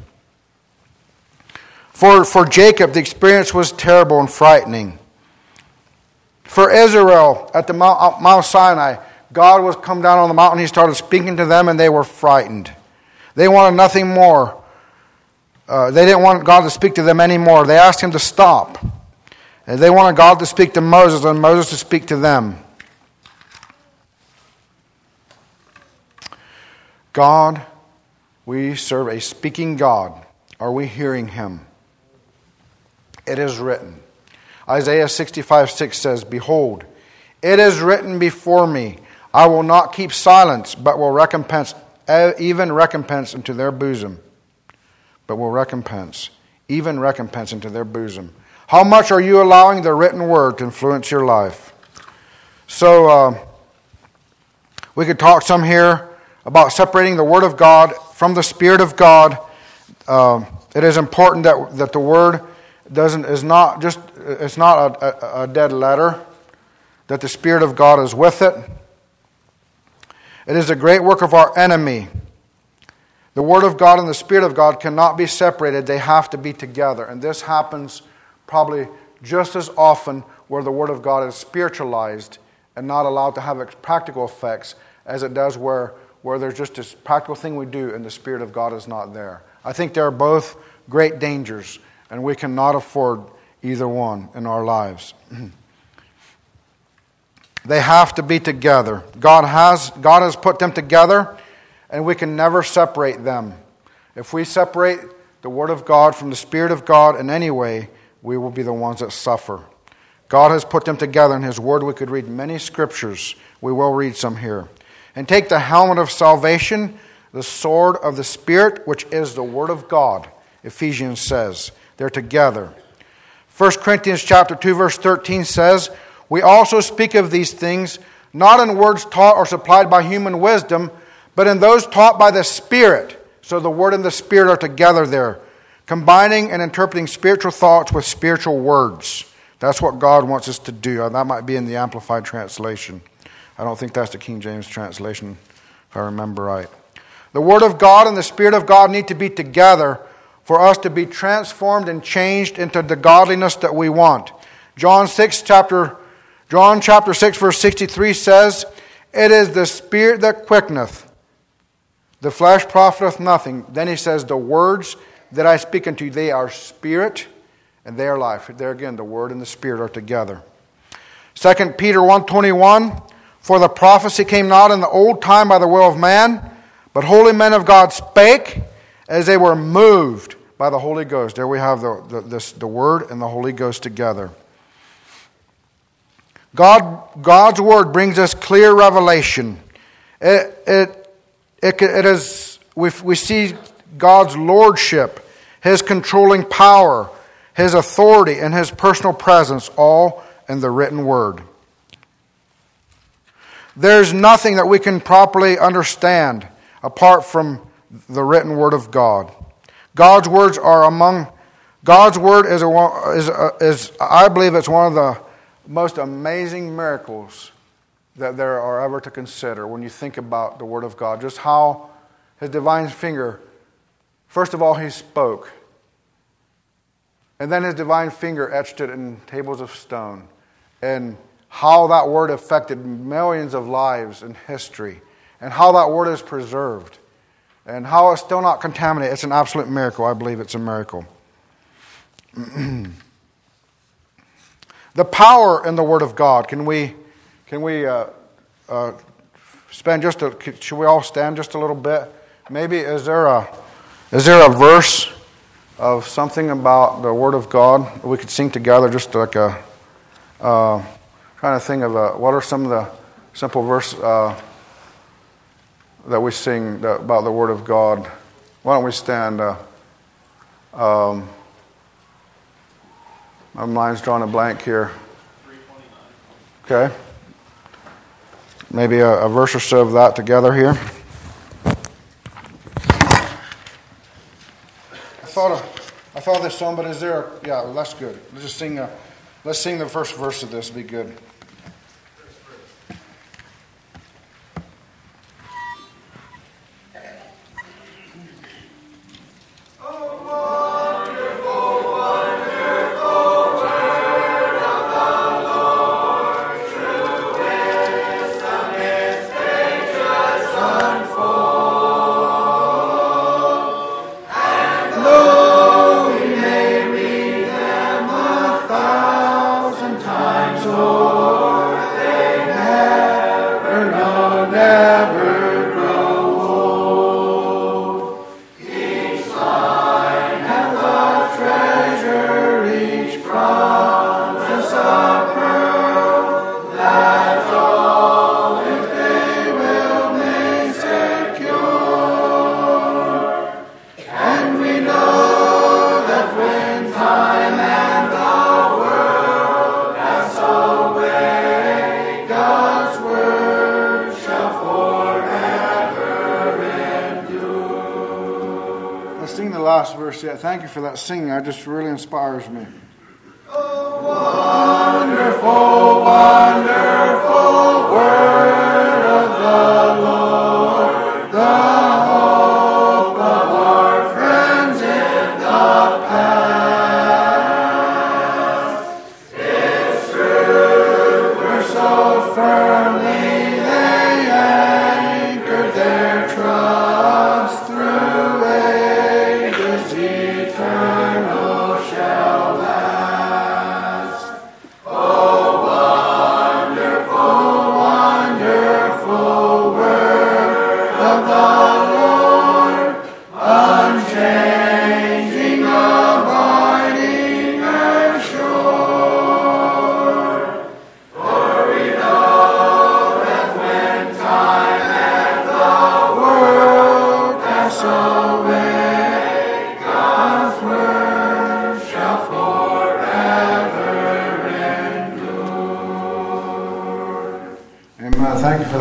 For, for Jacob, the experience was terrible and frightening. For Israel, at the Mount, Mount Sinai, God was come down on the mountain, he started speaking to them, and they were frightened. They wanted nothing more. Uh, they didn't want God to speak to them anymore. They asked him to stop. And they wanted God to speak to Moses, and Moses to speak to them. God, we serve a speaking God. Are we hearing him? It is written. Isaiah sixty-five six says, Behold, it is written before me, I will not keep silence, but will recompense, even recompense into their bosom. But will recompense, even recompense into their bosom. How much are you allowing the written word to influence your life? So, uh, we could talk some here about separating the Word of God from the Spirit of God. Uh, it is important that that the Word doesn't is not just it's not a, a, a dead letter. That the Spirit of God is with it. It is a great work of our enemy. The Word of God and the Spirit of God cannot be separated. They have to be together. And this happens probably just as often where the Word of God is spiritualized and not allowed to have practical effects as it does where, where there's just this practical thing we do and the Spirit of God is not there. I think they are both great dangers, and we cannot afford either one in our lives. They have to be together. God has, God has put them together, and we can never separate them. If we separate the Word of God from the Spirit of God in any way, we will be the ones that suffer. God has put them together in his Word. We could read many scriptures. We will read some here. And take the helmet of salvation, the sword of the Spirit, which is the Word of God, Ephesians says. They're together. First Corinthians chapter two, verse thirteen says, We also speak of these things, not in words taught or supplied by human wisdom, but in those taught by the Spirit. So the Word and the Spirit are together there, combining and interpreting spiritual thoughts with spiritual words. That's what God wants us to do. That might be in the Amplified Translation. I don't think that's the King James translation, if I remember right. The Word of God and the Spirit of God need to be together for us to be transformed and changed into the godliness that we want. John six chapter John chapter six verse sixty-three says, "It is the Spirit that quickeneth, the flesh profiteth nothing." Then he says, "The words that I speak unto you, they are spirit and they are life." There again, the Word and the Spirit are together. Second Peter one twenty-one, "For the prophecy came not in the old time by the will of man, but holy men of God spake as they were moved by the Holy Ghost." There we have the, the, this, the Word and the Holy Ghost together. God, God's Word brings us clear revelation. It, it, it, it is, we, we see God's lordship, His controlling power, His authority, and His personal presence, all in the written Word. There's nothing that we can properly understand apart from the written Word of God. God's words are among God's Word is a, is a, is I believe it's one of the most amazing miracles that there are ever to consider when you think about the Word of God. Just how His divine finger, first of all, He spoke, and then His divine finger etched it in tables of stone, and how that Word affected millions of lives in history, and how that Word is preserved, and how it's still not contaminated. It's an absolute miracle. I believe it's a miracle. The power in the Word of God. Can we, can we uh, uh, spend just a? Should we all stand just a little bit? Maybe is there a, is there a verse of something about the Word of God we could sing together? Just like a, uh, trying to think of a, what are some of the simple verse uh, that we sing that, about the Word of God? Why don't we stand? Uh, um, My mind's drawing a blank here. Okay. Maybe a, a verse or so of that together here. I thought of, I thought of this song, but is there? A, yeah, well, that's good. Let's just sing. A, let's sing the first verse of this. It'd be good. Thank you for that singing. It just really inspires me. Oh, wonderful, wonderful word of the Lord, the hope of our friends in the past. Its truth were so firmly they anchored their trust through ages eternal shall last. Oh, wonderful, wonderful word of the Lord, unchanging, abiding, and sure. For we know that when time and the world pass away,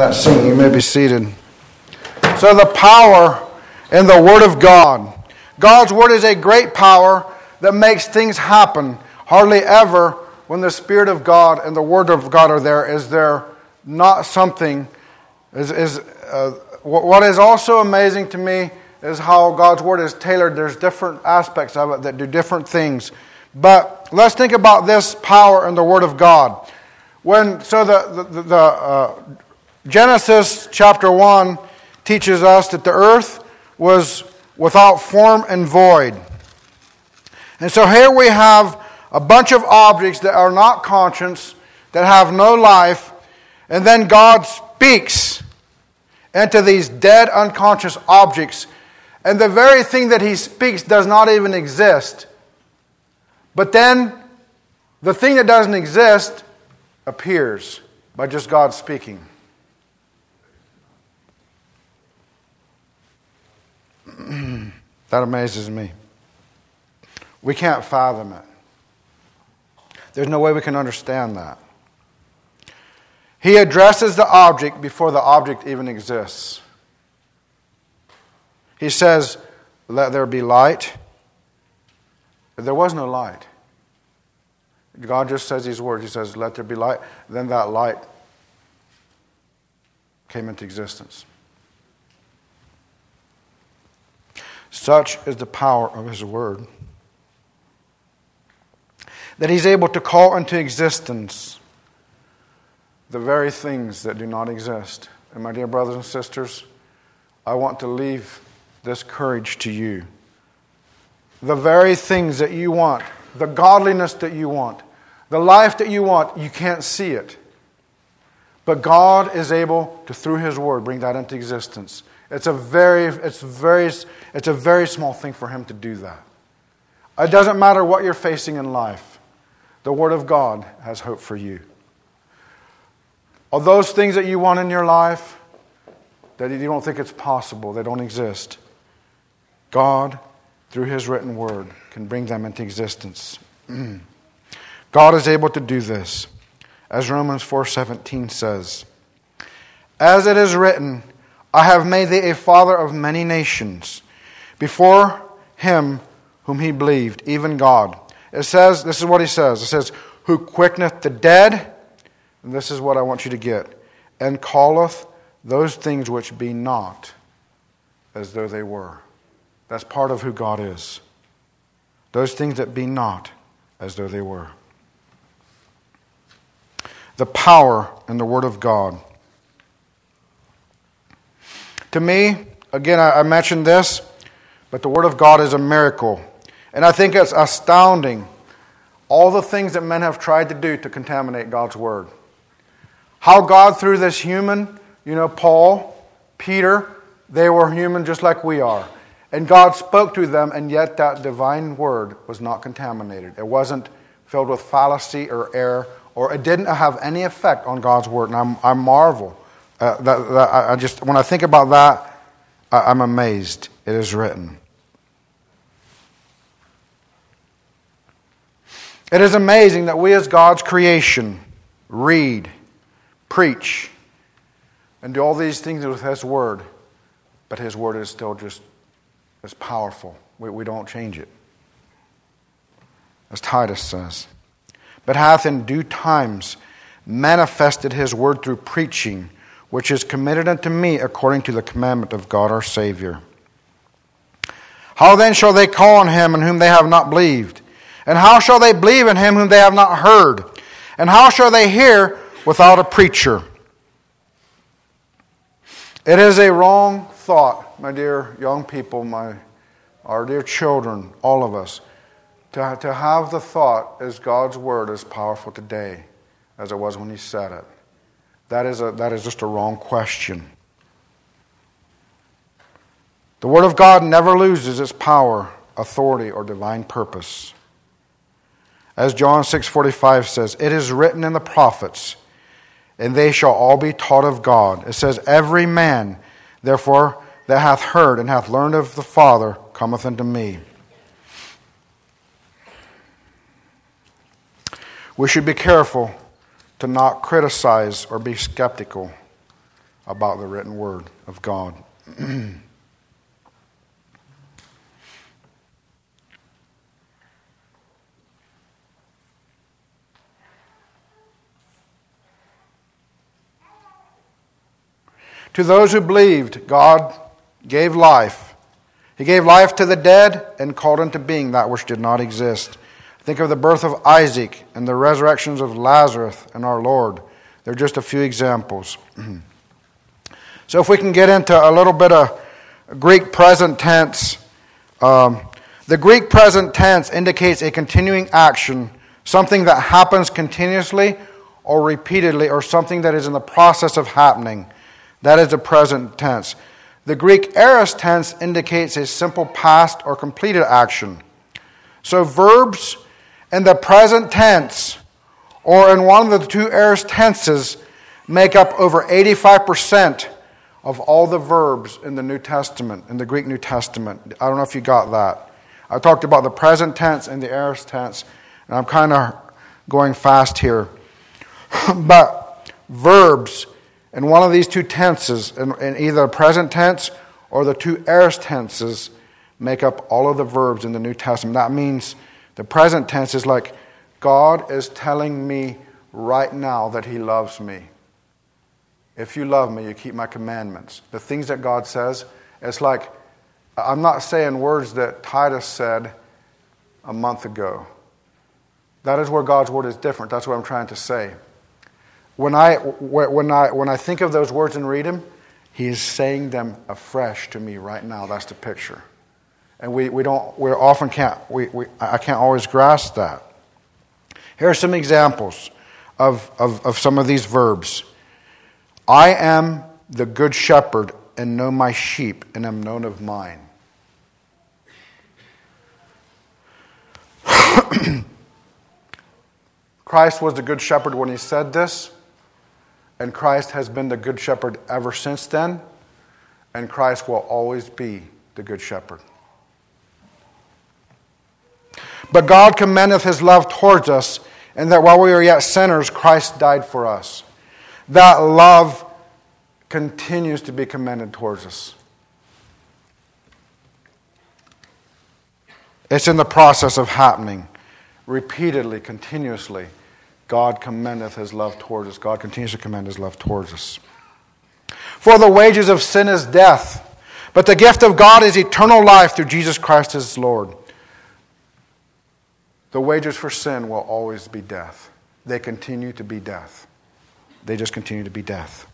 that singing. You may be seated. So the power in the Word of God. God's Word is a great power that makes things happen. Hardly ever, when the Spirit of God and the Word of God are there, is there not something. Is, is uh, what is also amazing to me is how God's Word is tailored. There's different aspects of it that do different things. But let's think about this power in the Word of God. When so the the, the uh, Genesis chapter one teaches us that the earth was without form and void. And so here we have a bunch of objects that are not conscious, that have no life, and then God speaks into these dead, unconscious objects, and the very thing that He speaks does not even exist. But then, the thing that doesn't exist appears by just God speaking. That amazes me. We can't fathom it. There's no way we can understand that. He addresses the object before the object even exists. He says, "Let there be light." There was no light. God just says these words. He says, "Let there be light." Then that light came into existence. Such is the power of His Word, that He's able to call into existence the very things that do not exist. And my dear brothers and sisters, I want to leave this courage to you. The very things that you want, the godliness that you want, the life that you want, you can't see it. But God is able to, through His Word, bring that into existence. It's a very, it's very, it's a very small thing for Him to do that. It doesn't matter what you're facing in life. The Word of God has hope for you. All those things that you want in your life that you don't think it's possible, they don't exist. God, through His written Word, can bring them into existence. God is able to do this. As Romans four seventeen says, "As it is written, I have made thee a father of many nations, before Him whom he believed, even God." It says, this is what He says, it says, "Who quickeneth the dead," and this is what I want you to get, "and calleth those things which be not as though they were." That's part of who God is. Those things that be not as though they were. The power in the Word of God. To me, again, I mentioned this, but the Word of God is a miracle. And I think it's astounding, all the things that men have tried to do to contaminate God's Word. How God, through this human, you know, Paul, Peter, they were human just like we are. And God spoke to them, and yet that divine Word was not contaminated. It wasn't filled with fallacy or error, or it didn't have any effect on God's Word. And I'm, I marvel. Uh, that, that, I just when I think about that, I, I'm amazed. It is written. It is amazing that we as God's creation read, preach, and do all these things with His Word, but His Word is still just as powerful. We, we don't change it. As Titus says, "But hath in due times manifested His Word through preaching, which is committed unto me according to the commandment of God our Savior. How then shall they call on Him in whom they have not believed? And how shall they believe in Him whom they have not heard? And how shall they hear without a preacher?" It is a wrong thought, my dear young people, my our dear children, all of us, to, to have the thought as God's Word is powerful today as it was when He said it. That is a that is just a wrong question. The Word of God never loses its power, authority, or divine purpose. As John six forty-five says, "It is written in the prophets, and they shall all be taught of God." It says, "Every man, therefore, that hath heard and hath learned of the Father cometh unto me." We should be careful to not criticize or be skeptical about the written word of God. To those who believed, God gave life. He gave life to the dead and called into being that which did not exist. Think of the birth of Isaac and the resurrections of Lazarus and our Lord. They're just a few examples. So if we can get into a little bit of Greek present tense. Um, the Greek present tense indicates a continuing action, something that happens continuously or repeatedly, or something that is in the process of happening. That is the present tense. The Greek aorist tense indicates a simple past or completed action. So verbs in the present tense or in one of the two aorist tenses make up over eighty-five percent of all the verbs in the New Testament, in the Greek New Testament. I don't know if you got that. I talked about the present tense and the aorist tense, and I'm kind of going fast here. But verbs in one of these two tenses, in, in either the present tense or the two aorist tenses, make up all of the verbs in the New Testament. That means the present tense is like, God is telling me right now that He loves me. If you love me, you keep my commandments. The things that God says, it's like, I'm not saying words that Titus said a month ago. That is where God's word is different. That's what I'm trying to say. When I when I when I think of those words and read them, He is saying them afresh to me right now. That's the picture, and we, we don't we often can't we, we I can't always grasp that. Here are some examples of, of, of some of these verbs. I am the good shepherd and know my sheep and am known of mine. Christ was the good shepherd when He said this. And Christ has been the good shepherd ever since then. And Christ will always be the good shepherd. But God commendeth His love towards us, and that while we were yet sinners, Christ died for us. That love continues to be commended towards us. It's in the process of happening. Repeatedly, continuously, God commendeth His love towards us. God continues to commend His love towards us. For the wages of sin is death, but the gift of God is eternal life through Jesus Christ His Lord. The wages for sin will always be death. They continue to be death. They just continue to be death.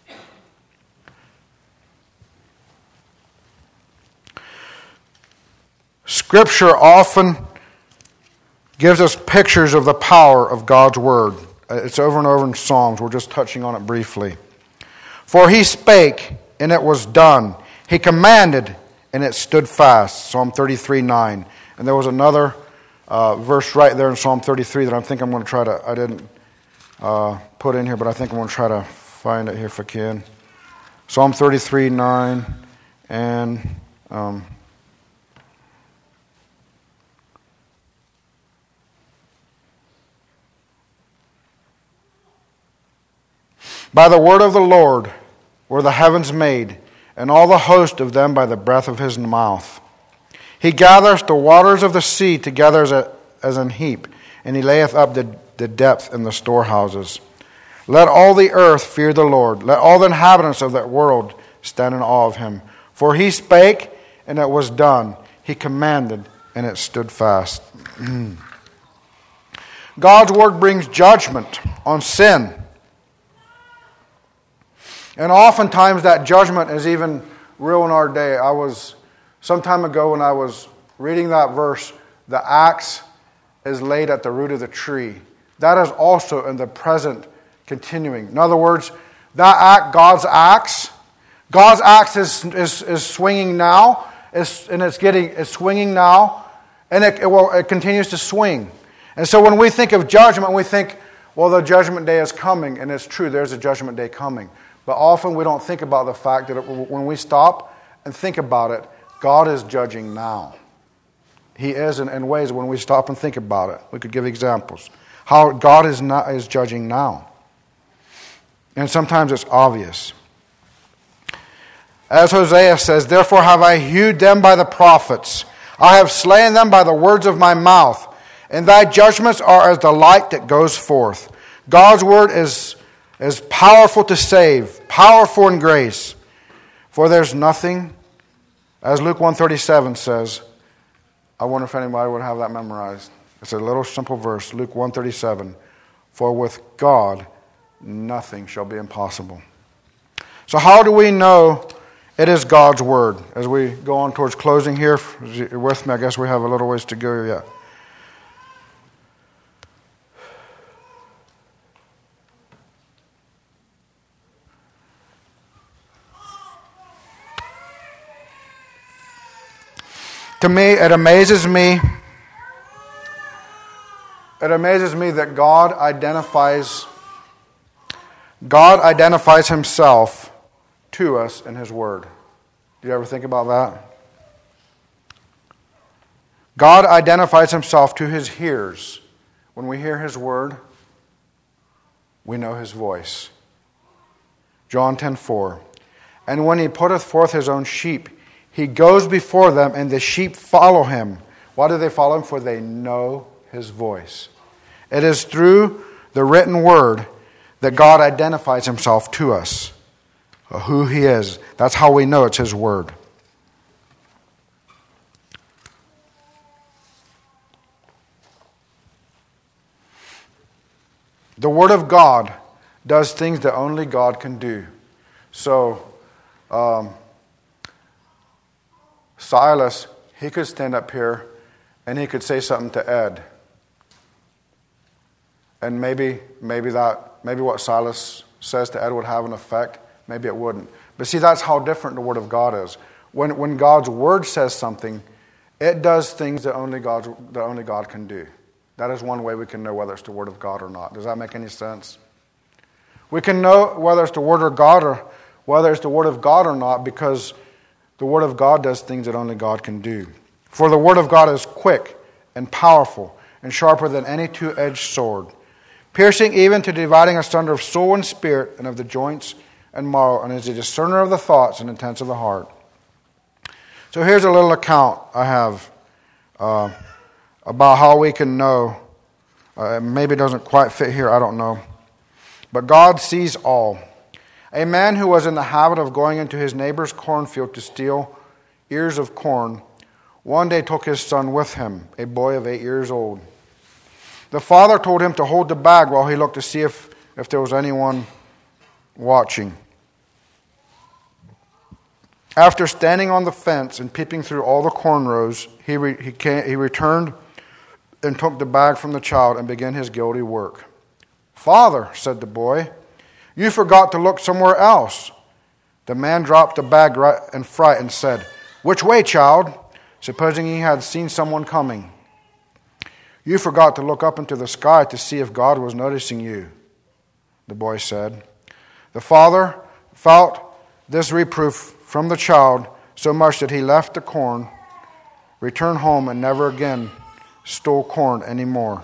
Scripture often gives us pictures of the power of God's Word. It's over and over in Psalms. We're just touching on it briefly. For He spake, and it was done. He commanded, and it stood fast. Psalm thirty-three nine. And there was another uh, verse right there in Psalm thirty-three that I think I'm going to try to, I didn't uh, put in here, but I think I'm going to try to find it here if I can. Psalm thirty-three nine and... Um, By the word of the Lord were the heavens made, and all the host of them by the breath of His mouth. He gathereth the waters of the sea together as, a, as an heap, and He layeth up the, the depth in the storehouses. Let all the earth fear the Lord. Let all the inhabitants of that world stand in awe of Him. For He spake, and it was done. He commanded, and it stood fast. God's word brings judgment on sin. And oftentimes that judgment is even real in our day. I was, some time ago when I was reading that verse, the axe is laid at the root of the tree. That is also in the present continuing. In other words, that act, God's axe, God's axe is, is, is swinging now, it's, and it's getting, it's swinging now, and it, it, will, it continues to swing. And so when we think of judgment, we think, well, the judgment day is coming, and it's true, there's a judgment day coming. But often we don't think about the fact that when we stop and think about it, God is judging now. He is in, in ways when we stop and think about it. We could give examples. How God is not is judging now. And sometimes it's obvious. As Hosea says, therefore have I hewed them by the prophets. I have slain them by the words of my mouth. And thy judgments are as the light that goes forth. God's word is, is powerful to save, powerful in grace. For there's nothing, as Luke one thirty-seven says, I wonder if anybody would have that memorized. It's a little simple verse, Luke one thirty-seven. For with God, nothing shall be impossible. So how do we know it is God's word? As we go on towards closing here, with me, I guess we have a little ways to go yet. To me, it amazes me, it amazes me that God identifies, God identifies Himself to us in His Word. Do you ever think about that? God identifies Himself to His hearers. When we hear His Word, we know His voice. John ten four. And when He putteth forth His own sheep, He goes before them, and the sheep follow Him. Why do they follow Him? For they know His voice. It is through the written Word that God identifies Himself to us, who He is. That's how we know it's His Word. The Word of God does things that only God can do. So, um, Silas, he could stand up here and he could say something to Ed. And maybe maybe that maybe what Silas says to Ed would have an effect. Maybe it wouldn't. But see, that's how different the Word of God is. When when God's Word says something, it does things that only God that only God can do. That is one way we can know whether it's the Word of God or not. Does that make any sense? We can know whether it's the Word of God or whether it's the Word of God or not because the Word of God does things that only God can do. For the Word of God is quick and powerful and sharper than any two-edged sword, piercing even to dividing asunder of soul and spirit and of the joints and marrow, and is a discerner of the thoughts and intents of the heart. So here's a little account I have uh, about how we can know. Uh, maybe it doesn't quite fit here, I don't know. But God sees all. A man who was in the habit of going into his neighbor's cornfield to steal ears of corn, one day took his son with him, a boy of eight years old. The father told him to hold the bag while he looked to see if, if there was anyone watching. After standing on the fence and peeping through all the corn rows, he, re, he, came, he returned and took the bag from the child and began his guilty work. "Father," said the boy, "you forgot to look somewhere else." The man dropped the bag in fright and said, "Which way, child?" supposing he had seen someone coming. "You forgot to look up into the sky to see if God was noticing you," the boy said. The father felt this reproof from the child so much that he left the corn, returned home, and never again stole corn anymore.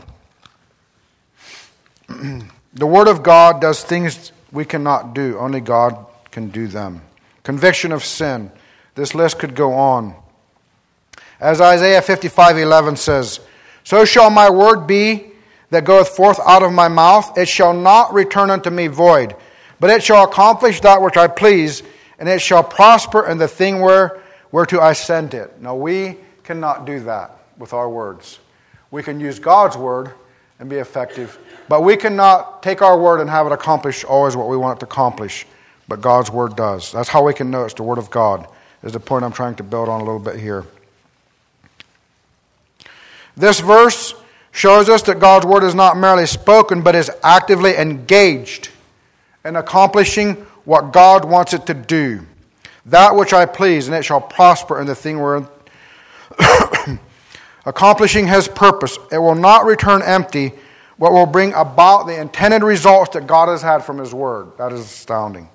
The Word of God does things we cannot do. Only God can do them. Conviction of sin. This list could go on. As Isaiah fifty-five eleven says, "So shall my word be that goeth forth out of my mouth. It shall not return unto me void, but it shall accomplish that which I please, and it shall prosper in the thing where, whereto I sent it." Now we cannot do that with our words. We can use God's word and be effective, but we cannot take our word and have it accomplish always what we want it to accomplish. But God's word does. That's how we can know it's the word of God, is the point I'm trying to build on a little bit here. This verse shows us that God's word is not merely spoken, but is actively engaged in accomplishing what God wants it to do. That which I please, and it shall prosper in the thing wherein accomplishing His purpose. It will not return empty, but will bring about the intended results that God has had from His word. That is astounding.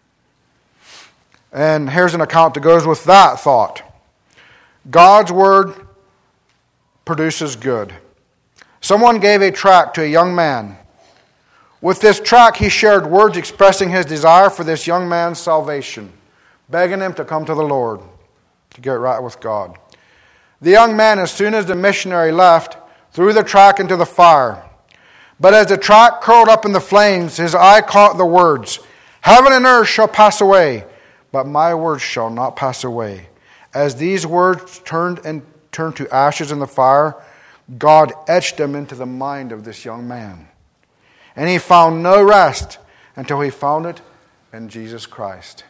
And here's an account that goes with that thought. God's word produces good. Someone gave a tract to a young man. With this tract, he shared words expressing his desire for this young man's salvation. begging him to come to the Lord, to get right with God. The young man, as soon as the missionary left, threw the tract into the fire. But as the tract curled up in the flames, his eye caught the words, "Heaven and earth shall pass away, but my words shall not pass away." As these words turned and turned to ashes in the fire, God etched them into the mind of this young man. And he found no rest until he found it in Jesus Christ.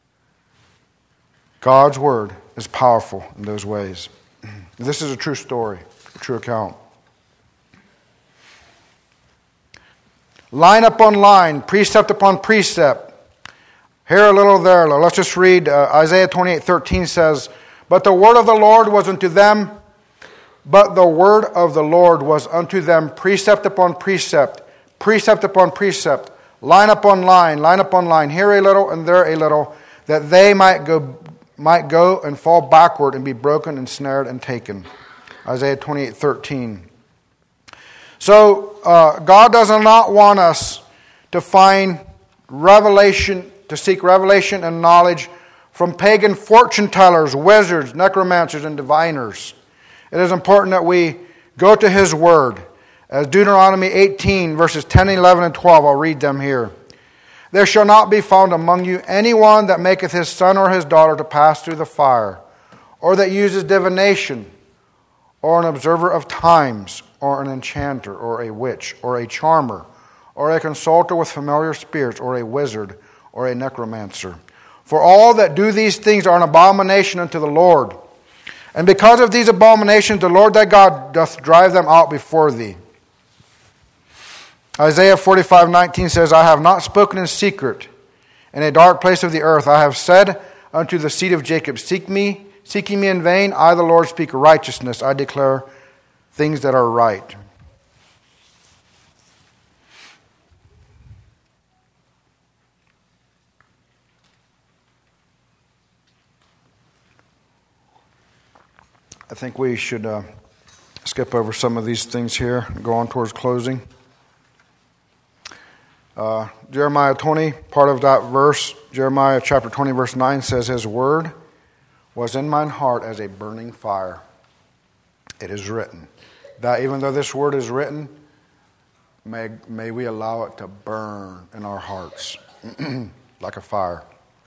God's word is powerful in those ways. This is a true story, a true account. Line upon line, precept upon precept. Here a little, there a little. Let's just read uh, Isaiah twenty-eight thirteen says, But the word of the Lord was unto them, but the word of the Lord was unto them precept upon precept, precept upon precept, line upon line, line upon line, here a little and there a little, that they might go might go and fall backward and be broken and snared and taken. Isaiah twenty-eight thirteen. So uh, God does not want us to find revelation, to seek revelation and knowledge from pagan fortune tellers, wizards, necromancers, and diviners. It is important that we go to His Word. As Deuteronomy eighteen, verses ten, eleven, and twelve, I'll read them here. There shall not be found among you anyone that maketh his son or his daughter to pass through the fire, or that uses divination, or an observer of times, or an enchanter, or a witch, or a charmer, or a consulter with familiar spirits, or a wizard, or a necromancer. For all that do these things are an abomination unto the Lord. And because of these abominations, the Lord thy God doth drive them out before thee. Isaiah forty-five nineteen says, I have not spoken in secret in a dark place of the earth. I have said unto the seed of Jacob, Seek me, seeking me in vain. I, the Lord, speak righteousness. I declare things that are right. I think we should uh, skip over some of these things here and go on towards closing. Uh, Jeremiah twenty, part of that verse, Jeremiah chapter twenty, verse nine says, His word was in mine heart as a burning fire. It is written. That even though this word is written, may, may we allow it to burn in our hearts like a fire.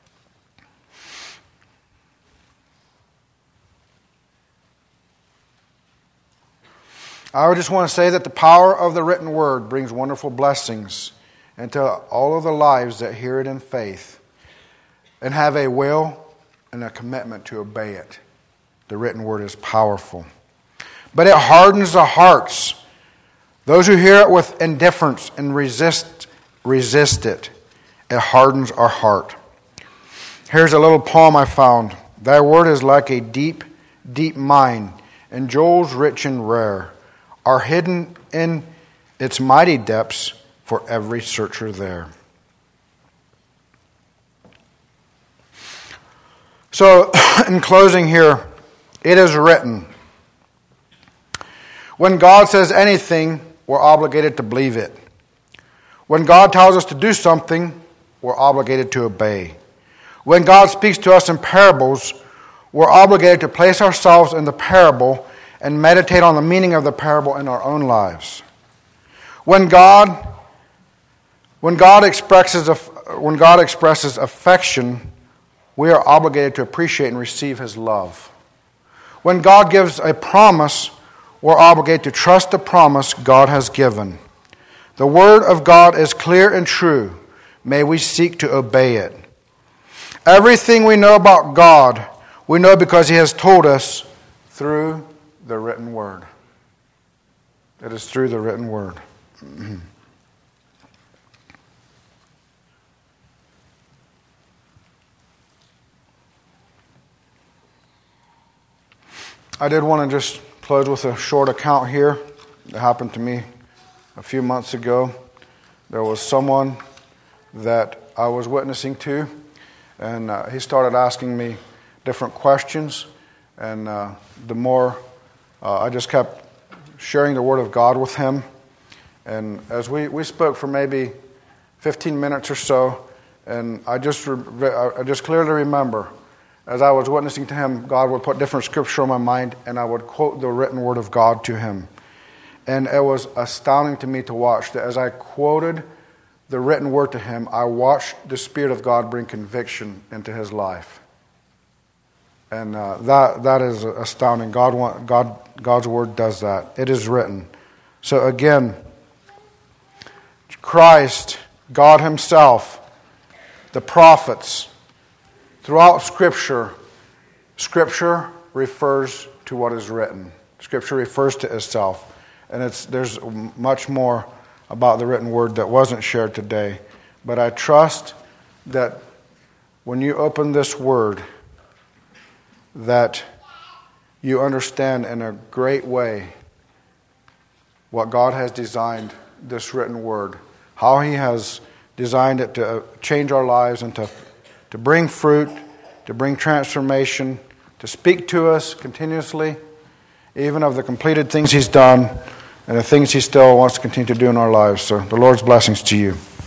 I just want to say that the power of the written word brings wonderful blessings into all of the lives that hear it in faith and have a will and a commitment to obey it. The written word is powerful. But it hardens the hearts. Those who hear it with indifference and resist, resist it. It hardens our heart. Here's a little poem I found. Thy word is like a deep, deep mine, and jewels rich and rare are hidden in its mighty depths for every searcher there. So, in closing here, it is written. When God says anything, we're obligated to believe it. When God tells us to do something, we're obligated to obey. When God speaks to us in parables, we're obligated to place ourselves in the parable and meditate on the meaning of the parable in our own lives. When God, when God expresses, when God expresses affection, we are obligated to appreciate and receive His love. When God gives a promise, we're obligated to trust the promise God has given. The Word of God is clear and true. May we seek to obey it. Everything we know about God, we know because He has told us through the written Word. It is through the written Word. I did want to just close with a short account here that happened to me a few months ago. There was someone that I was witnessing to, and uh, he started asking me different questions, and uh, the more uh, I just kept sharing the Word of God with him. And as we, we spoke for maybe fifteen minutes or so, And I just, re- I just clearly remember, as I was witnessing to him, God would put different scripture on my mind, and I would quote the written word of God to him. And it was astounding to me to watch that as I quoted the written word to him, I watched the Spirit of God bring conviction into his life. And uh, that that is astounding. God, want, God, God's word does that. It is written. So again, Christ, God himself, the prophets, throughout Scripture, Scripture refers to what is written. Scripture refers to itself. And it's there's much more about the written word that wasn't shared today. But I trust that when you open this word, that you understand in a great way what God has designed this written word, how he has designed it to change our lives and to, to bring fruit, to bring transformation, to speak to us continuously, even of the completed things he's done and the things he still wants to continue to do in our lives. So the Lord's blessings to you.